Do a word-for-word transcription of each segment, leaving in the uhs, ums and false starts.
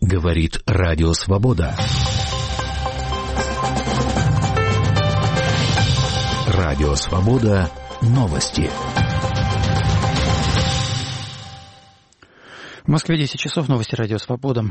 Говорит Радио Свобода. Радио Свобода. Новости. В Москве десять часов. Новости Радио Свобода.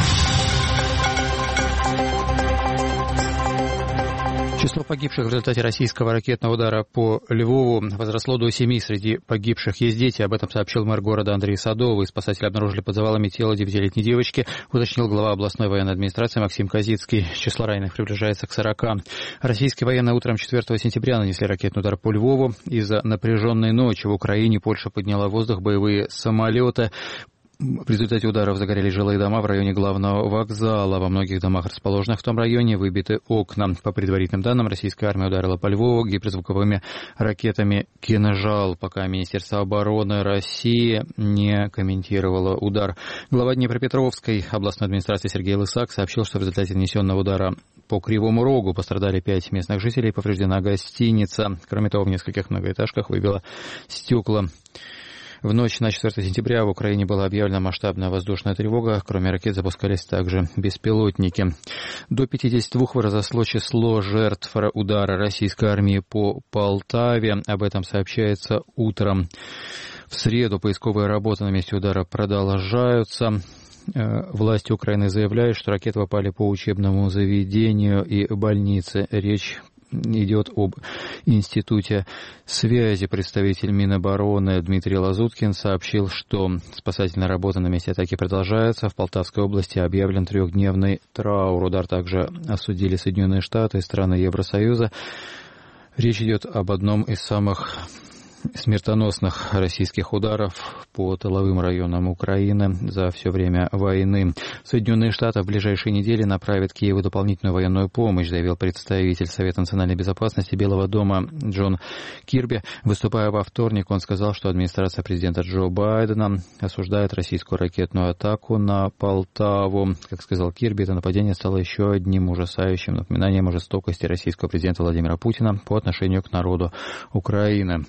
Число погибших в результате российского ракетного удара по Львову возросло до семи. Среди погибших есть дети. Об этом сообщил мэр города Андрей Садовый. Спасатели обнаружили под завалами тело девятилетней девочки, уточнил глава областной военной администрации Максим Козицкий. Число раненых приближается к сорока. Российские военные утром четвёртого сентября нанесли ракетный удар по Львову. Из-за напряженной ночи в Украине Польша подняла в воздух боевые самолеты. В результате ударов загорелись жилые дома в районе главного вокзала. Во многих домах, расположенных в том районе, выбиты окна. По предварительным данным, российская армия ударила по Львову гиперзвуковыми ракетами «Кинжал», пока Министерство обороны России не комментировало удар. Глава Днепропетровской областной администрации Сергей Лысак сообщил, что в результате нанесенного удара по Кривому Рогу пострадали пять местных жителей, повреждена гостиница. Кроме того, в нескольких многоэтажках выбило стекла. В ночь на четвёртое сентября в Украине была объявлена масштабная воздушная тревога. Кроме ракет запускались также беспилотники. До пятидесяти двух возросло число жертв удара российской армии по Полтаве. Об этом сообщается утром. В среду поисковые работы на месте удара продолжаются. Власти Украины заявляют, что ракеты попали по учебному заведению и больнице. Речь идет об институте связи. Представитель Минобороны Дмитрий Лазуткин сообщил, что спасательная работа на месте атаки продолжается. В Полтавской области объявлен трехдневный траур. Удар также осудили Соединенные Штаты и страны Евросоюза. Речь идет об одном из самых смертоносных российских ударов по тыловым районам Украины за все время войны. Соединенные Штаты в ближайшие недели направят Киеву дополнительную военную помощь, заявил представитель Совета национальной безопасности Белого дома Джон Кирби. Выступая во вторник, он сказал, что администрация президента Джо Байдена осуждает российскую ракетную атаку на Полтаву. Как сказал Кирби, это нападение стало еще одним ужасающим напоминанием о жестокости российского президента Владимира Путина по отношению к народу Украины.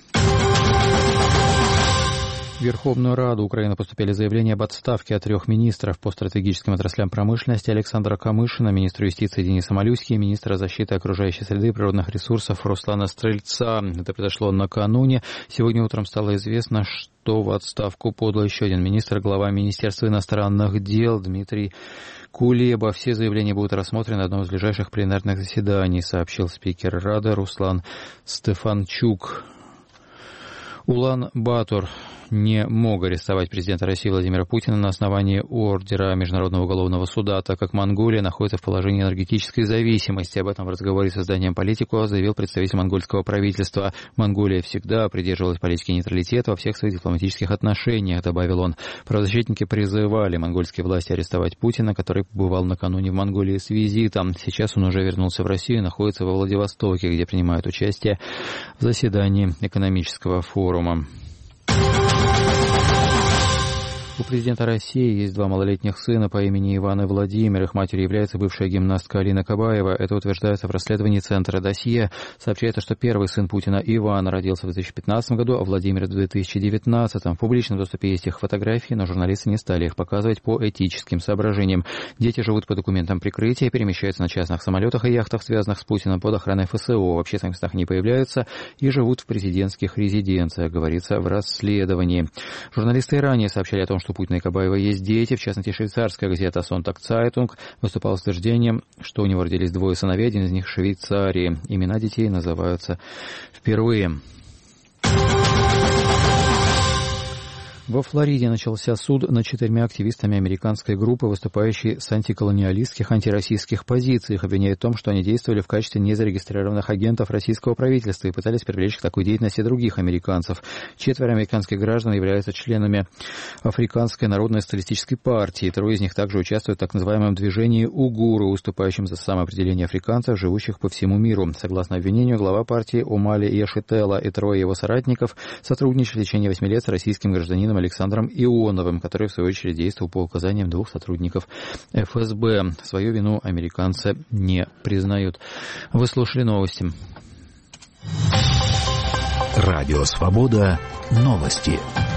В Верховную Раду Украины поступили заявления об отставке от трех министров по стратегическим отраслям промышленности: Александра Камышина, министра юстиции Дениса Малюськи и министра защиты окружающей среды и природных ресурсов Руслана Стрельца. Это произошло накануне. Сегодня утром стало известно, что в отставку подал еще один министр, глава Министерства иностранных дел Дмитрий Кулеба. Все заявления будут рассмотрены на одном из ближайших пленарных заседаний, сообщил спикер Рады Руслан Стефанчук. Улан-Батор не мог арестовать президента России Владимира Путина на основании ордера Международного уголовного суда, так как Монголия находится в положении энергетической зависимости. Об этом в разговоре с изданием «Политику» заявил представитель монгольского правительства. Монголия всегда придерживалась политики нейтралитета во всех своих дипломатических отношениях, добавил он. Правозащитники призывали монгольские власти арестовать Путина, который побывал накануне в Монголии с визитом. Сейчас он уже вернулся в Россию и находится во Владивостоке, где принимает участие в заседании экономического форума. У президента России есть два малолетних сына по имени Иван и Владимир. Их матерью является бывшая гимнастка Алина Кабаева. Это утверждается в расследовании Центра «Досье». Сообщается, что первый сын Путина, Иван, родился в две тысячи пятнадцатом году, а Владимир в две тысячи девятнадцатом. В публичном доступе есть их фотографии, но журналисты не стали их показывать по этическим соображениям. Дети живут по документам прикрытия, перемещаются на частных самолетах и яхтах, связанных с Путиным, под охраной эф эс о. В общественных местах не появляются и живут в президентских резиденциях, говорится в расследовании. Журналисты и ранее сообщали о том, что у Путина и Кабаева есть дети. В частности, швейцарская газета «Сонтак Цайтунг» выступала с утверждением, что у него родились двое сыновей, один из них в Швейцарии. Имена детей называются впервые. Во Флориде начался суд над четырьмя активистами американской группы, выступающей с антиколониалистских, антироссийских позиций. Их обвиняют в том, что они действовали в качестве незарегистрированных агентов российского правительства и пытались привлечь к такой деятельности других американцев. Четверо американских граждан являются членами Африканской народной социалистической партии. Трое из них также участвуют в так называемом движении «Угуру», выступающем за самоопределение африканцев, живущих по всему миру. Согласно обвинению, глава партии Омали Яшителла и трое его соратников сотрудничали в течение восьми лет с российским гражданином Александром Ионовым, который, в свою очередь, действовал по указаниям двух сотрудников эф эс бэ. Свою вину американцы не признают. Вы слушали новости. Радио Свобода. Новости.